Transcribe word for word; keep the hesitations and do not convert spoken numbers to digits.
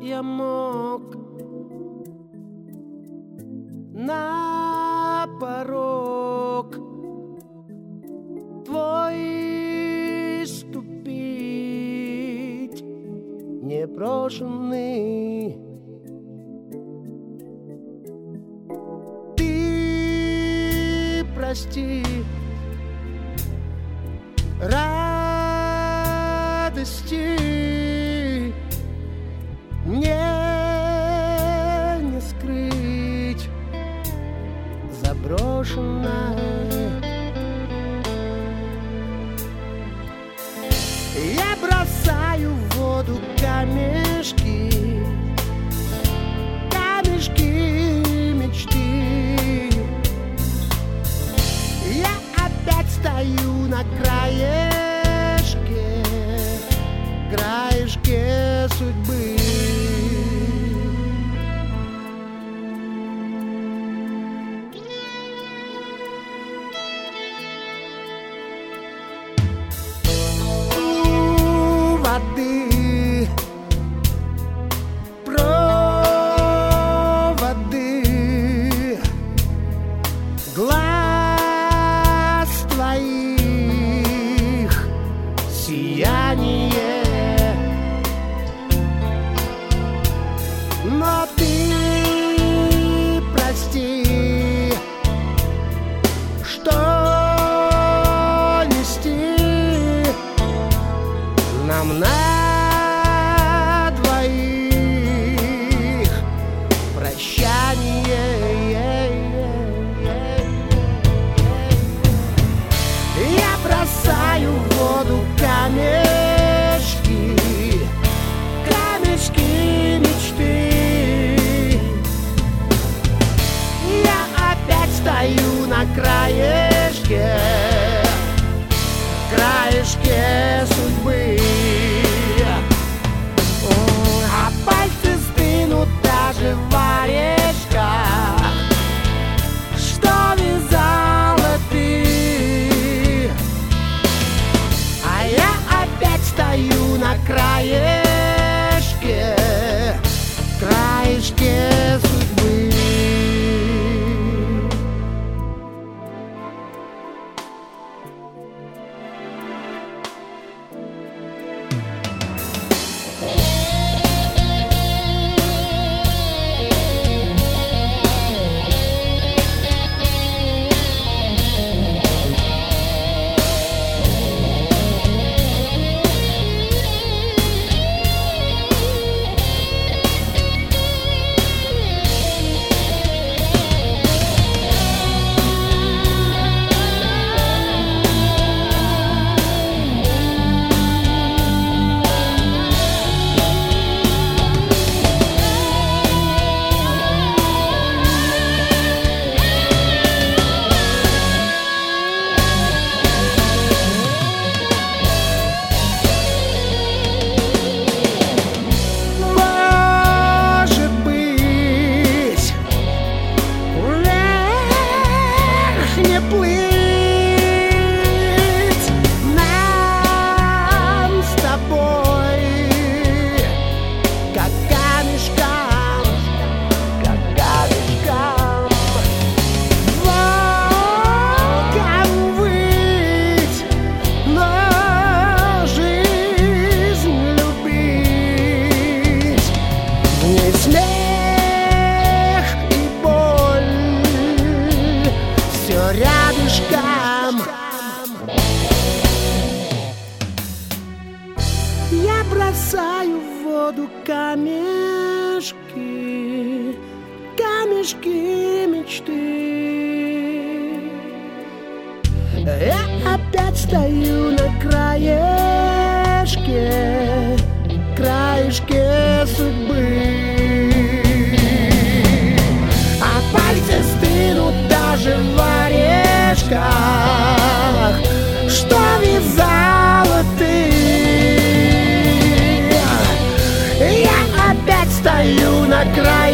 я мог на порог твой ступить непрошенный. Ты прости радости мне не скрыть, заброшенная. Я бросаю в воду камешки, камешки мечты. Я опять стою на краешке, краешке судьбы. У воды проводы, глаз твоих сияние. Но ты прости, что нести нам на двоих прощание. Я бросаю в воду камешки, камешки мечты. Я опять стою на краешке, краешке судьбы. А пальцы стынут даже в орешках, что вязала ты. А я опять стою на краешке, краешке судьбы. Я бросаю в воду камешки, камешки мечты. Я опять стою на краешке, краешке судьбы. А пальцы стынут даже в орешках, что вязала ты. Я опять стою на краю